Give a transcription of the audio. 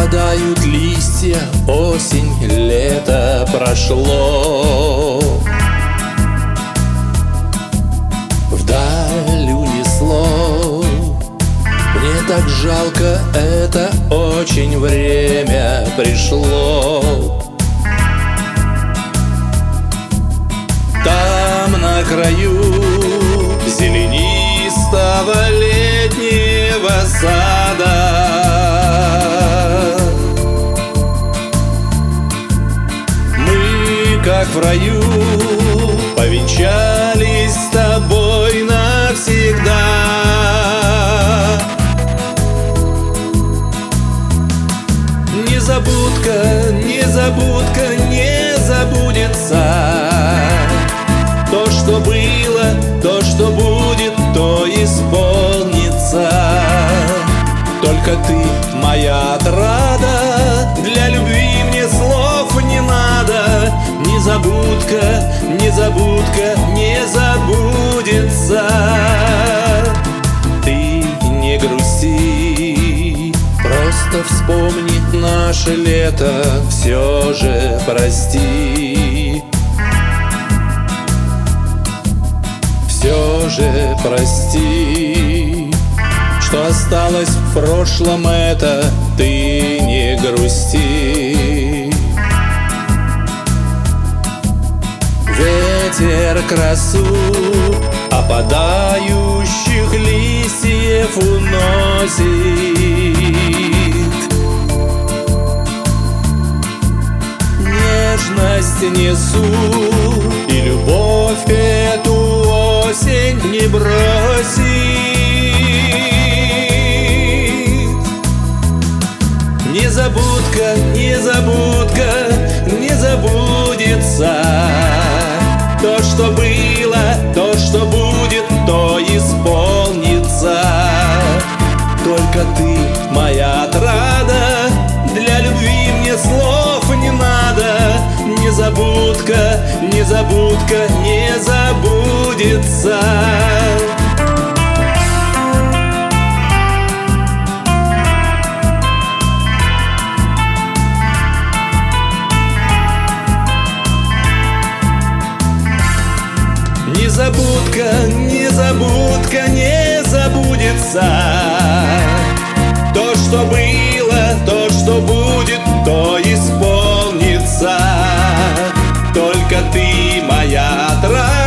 Опадают листья, осень, лето прошло. Вдаль унесло. Мне так жалко, это очень время пришло. Там на краю зеленистого летнего сада мы, как в раю, повенчались с тобой навсегда. Незабудка, незабудка, не забудется. То, что было, то, что будет, то исполнится. Только ты моя отрада, для любви мне слов не надо. Незабудка, незабудка, не забудется. Ты не грусти, просто вспомни наше лето, все же прости. Все же прости, что осталось в прошлом, это ты не грусти. Ветер красу опадающих листьев уносит. Нежность несу и любовь эту осень не бросит. Незабудка, незабудка, не забудется. То, что было, то, что будет, то исполнится. Только ты моя отрада, для любви мне слов не надо. Незабудка, незабудка, не забудется. Незабудка, незабудка, не забудется. То, что было, то, что будет, то исполнится. Только ты моя отрада.